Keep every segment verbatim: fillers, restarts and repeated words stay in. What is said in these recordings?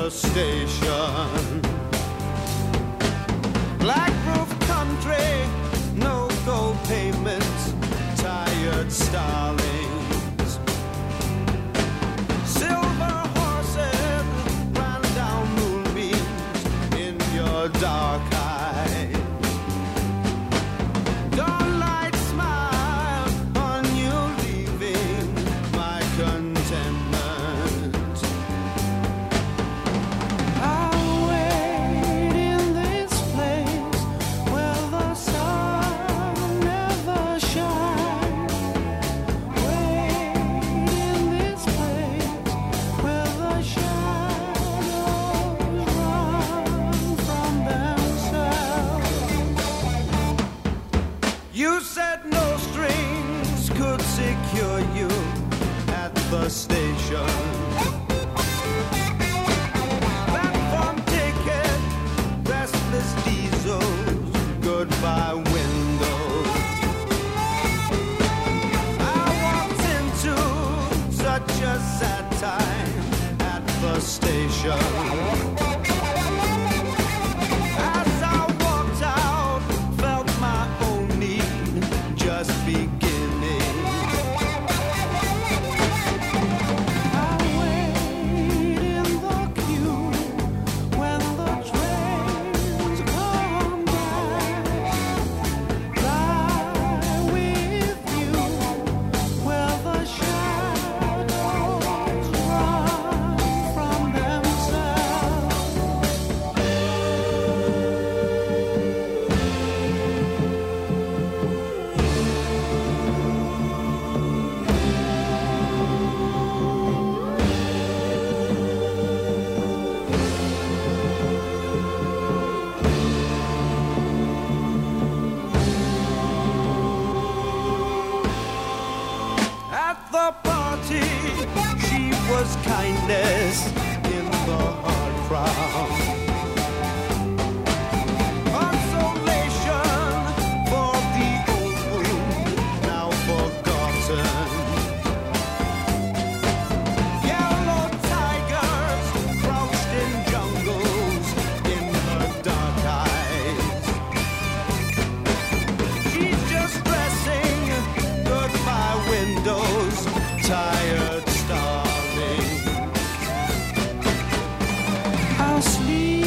station. Black roof country, no gold pavements, tired starlings. Silver horses ran down moonbeams in your dark eyes. Dawnlight smile on you leaving my contentment. The station. Platform ticket, restless diesels, goodbye windows. I walked into such a sad time at the station. As I walked out, felt my own need just beginning. Kindness in the hard crowd. Consolation for the old wound now forgotten. Yellow tigers crouched in jungles in her dark eyes. She's just dressing goodbye windows, tired stars. Sleep.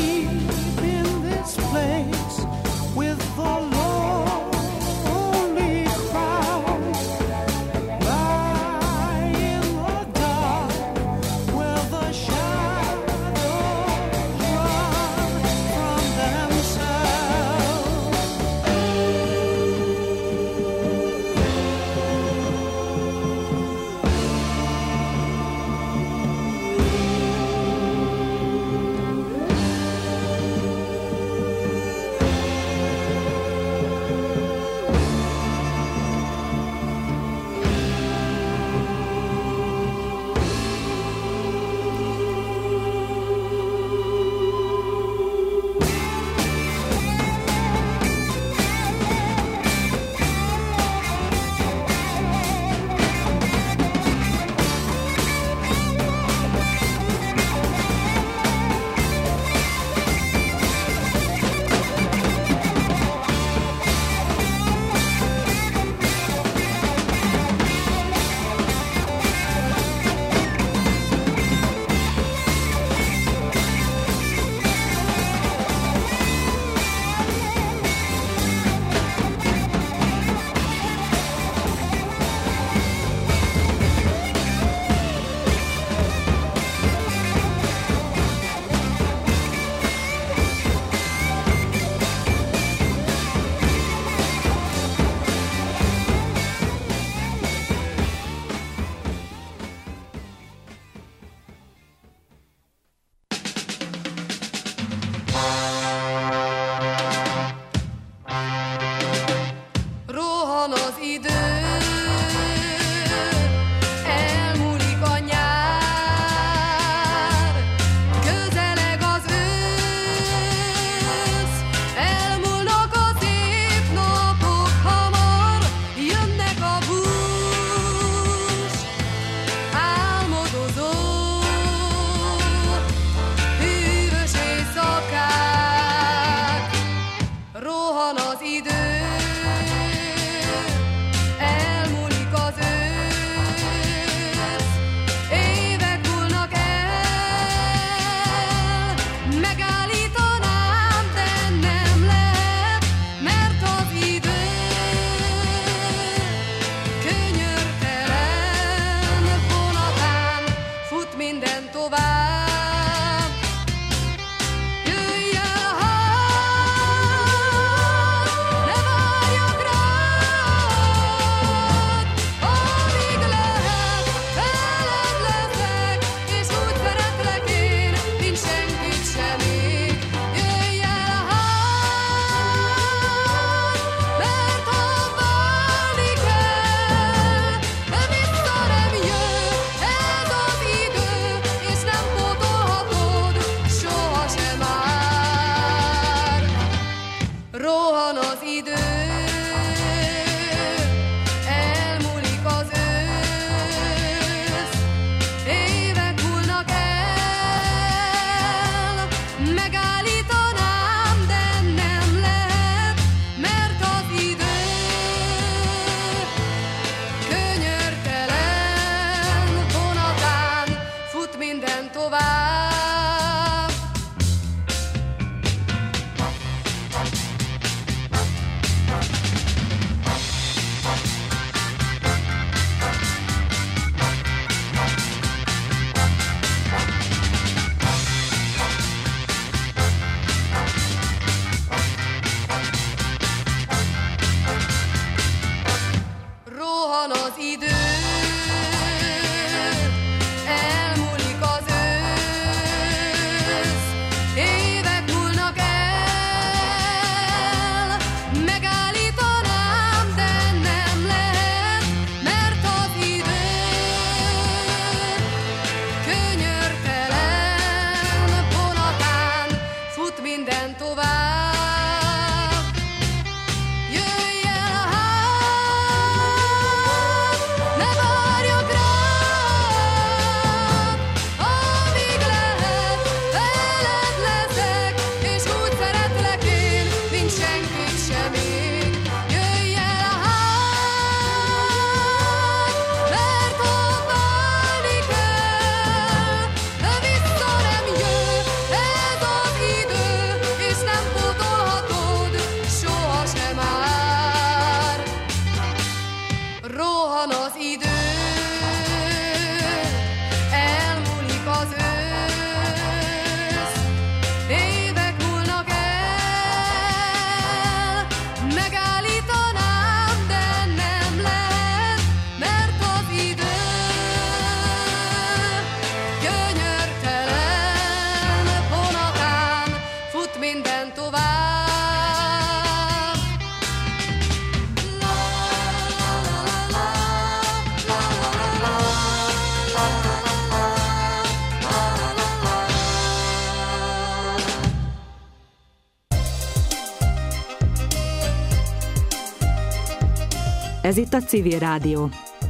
Ez itt a Civil Rádió.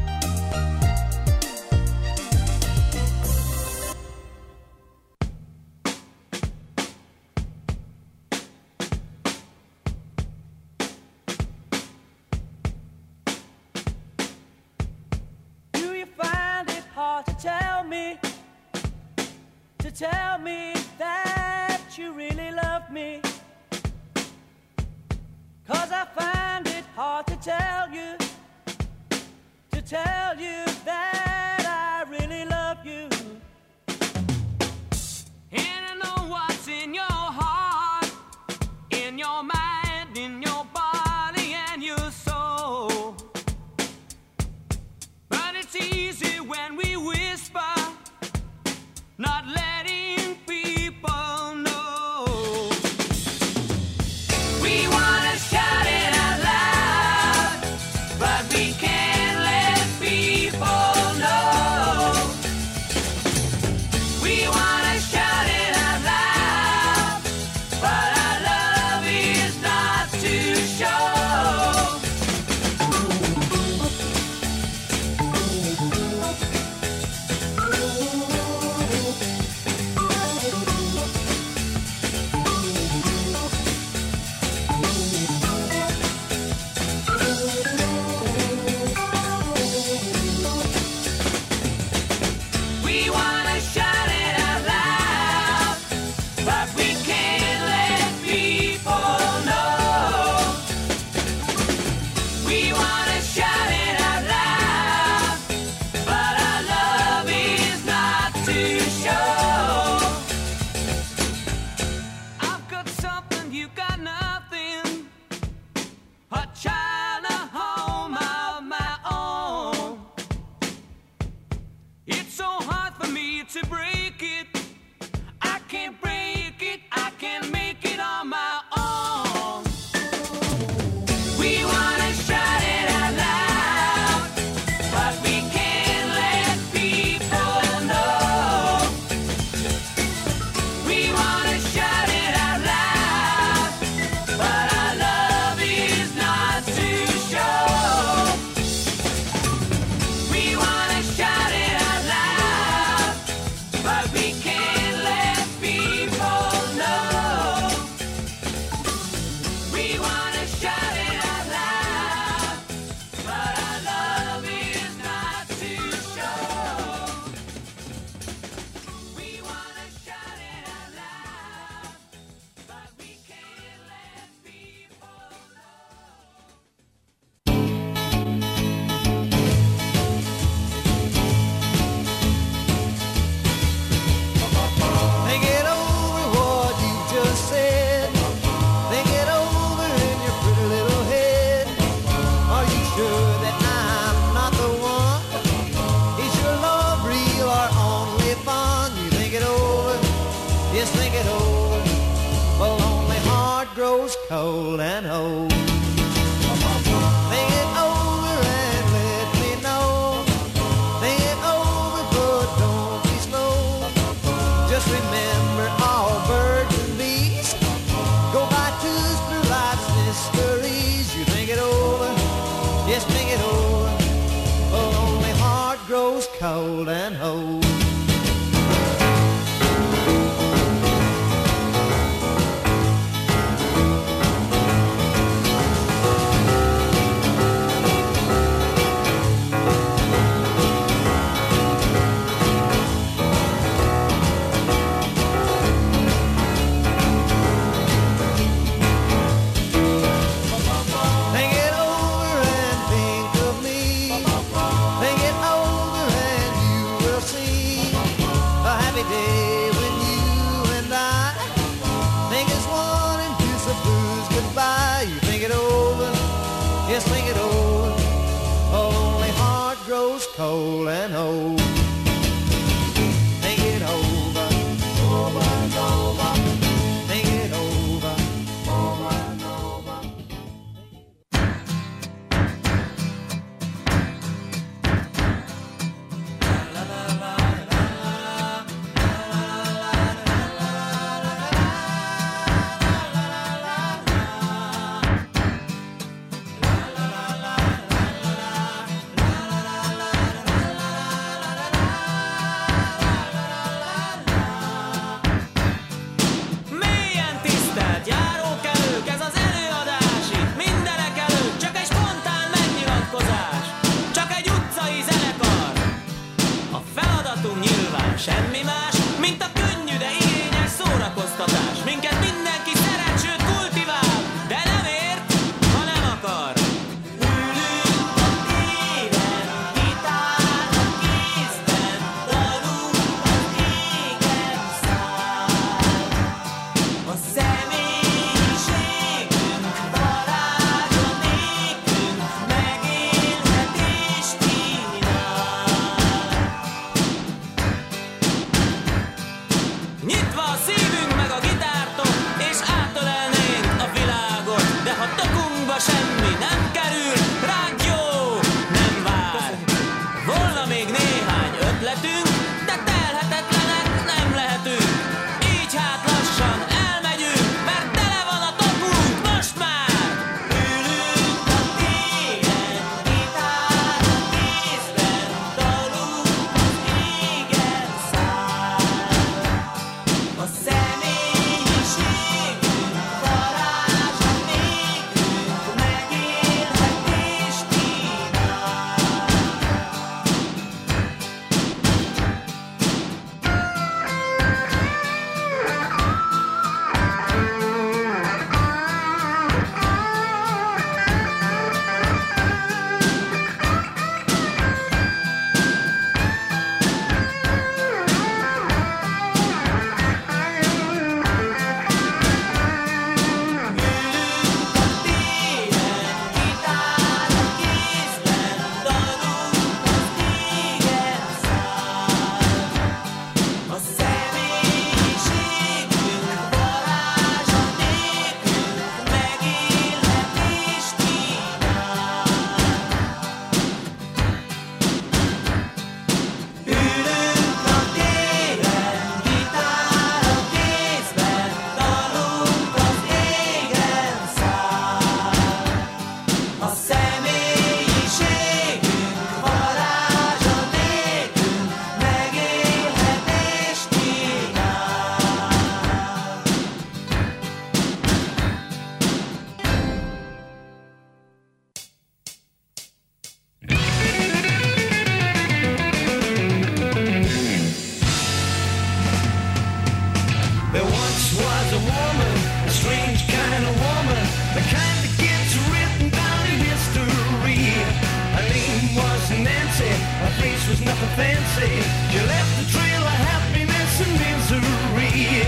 Tell me that you really love me, 'cause I find it hard to tell you, to tell you that I really love you. And I know what's in your heart, in your mind, in your body and your soul. But it's easy when we whisper, not letting people know. We wanna shout it out loud, but we can't let people know. We wanna shout it out loud, but our love is not to show. Cold and old. Think it over and let me know. Think it over, but don't be slow. Just remember all birds and bees go by twos through life's mysteries. You think it over, yes, think it over. A lonely heart grows cold and old. Cold and old. Think it over, over and over. Think it over, over and over. La la la la la la la la la la. ötletünk, de telhetetlenek nem lehetünk. Így hát lassan elmegyünk, mert tele van a topunk most már. Ülünk a téren, gitár a kézben, dalunk az égen száll. A személyiségünk varázsa nékünk, megélhetést kínál. There once was a woman, a strange kind of woman, the kind that gets written down in history. Her name was Nancy, her face was nothing fancy. She left a trail of happiness and misery.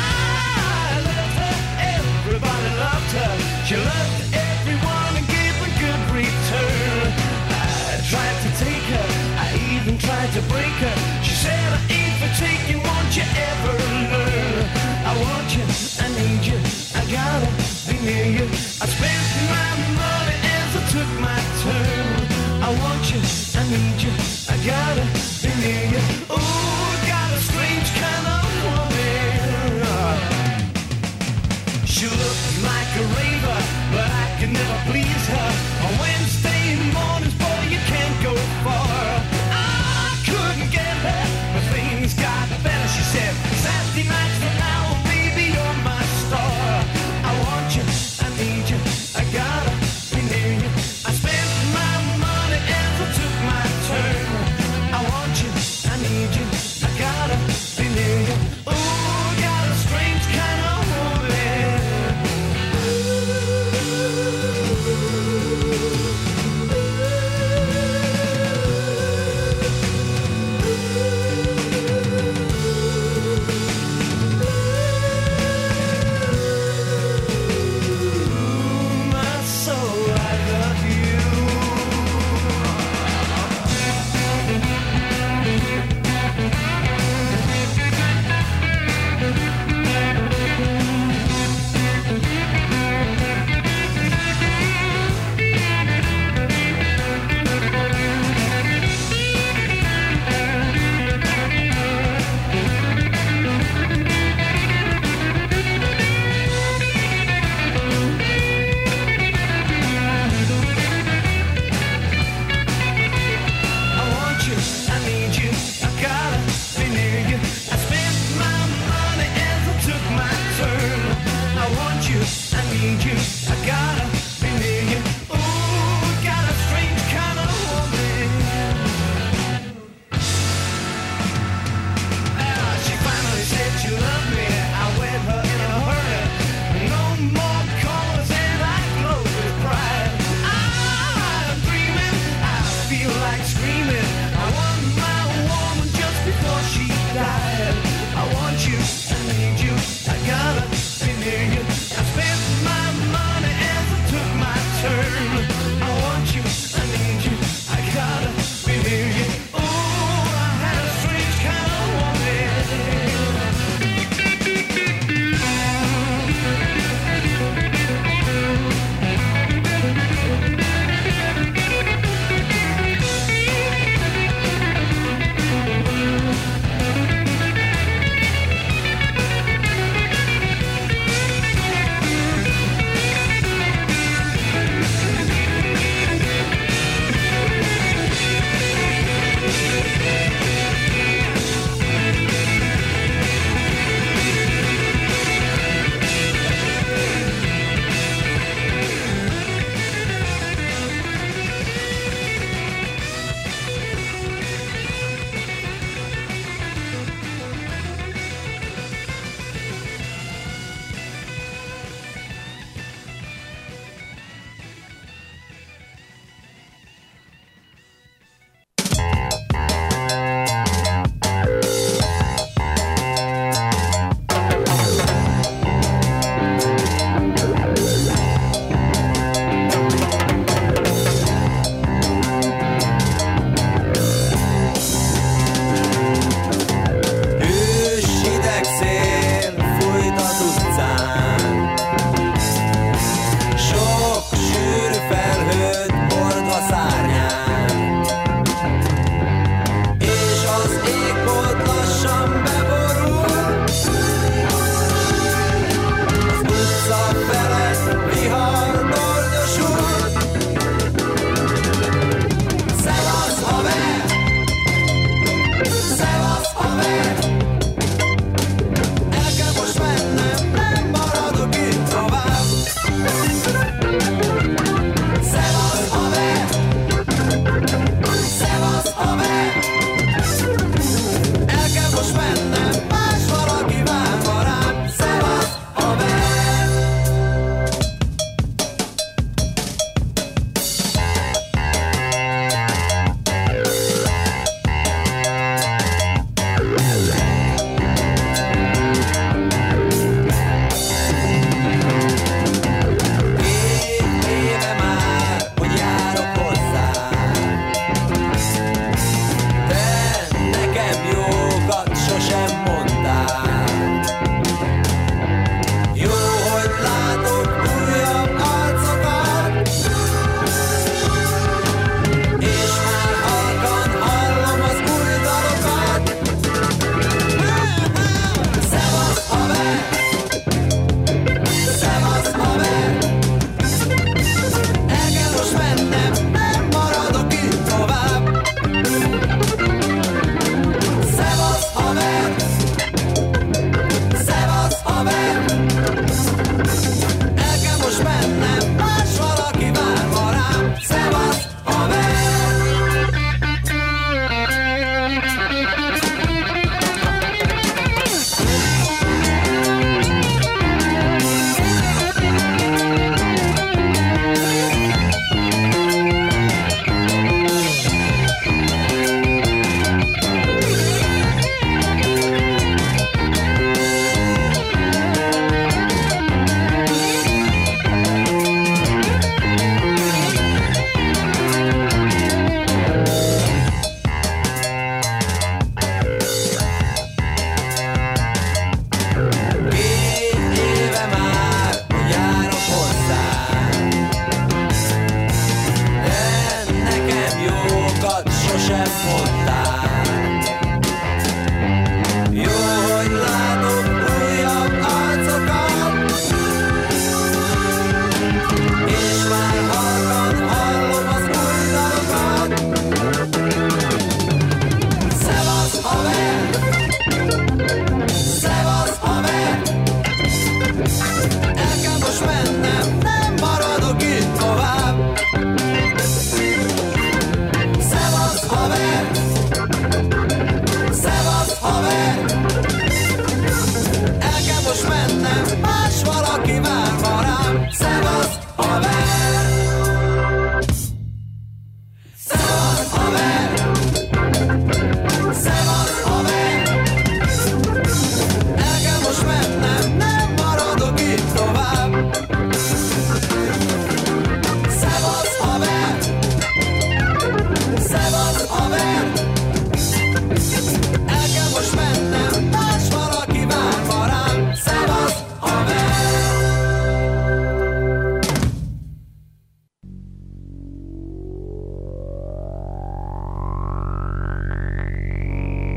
I loved her, everybody loved her. She loved everyone and gave a good return. I tried to take her, I even tried to break her. She said I ain't for taking, won't you ever learn? I want you, I need you, I gotta be near you. I spent my money as I took my turn. I want you, I need you, I gotta be near you. Ooh, got a strange kind of woman. She looked like a raver, but I could never please her. On Wednesday mornings, boy, you can't go far. I couldn't get her, but things got better. She said, Saturday nights from now, baby, you're my star. I want you, I need you, I gotta be near you. I spent my money as I took my turn. I want you, I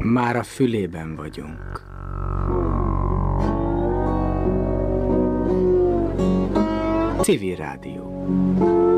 Már a fülében vagyunk. Civil Rádió.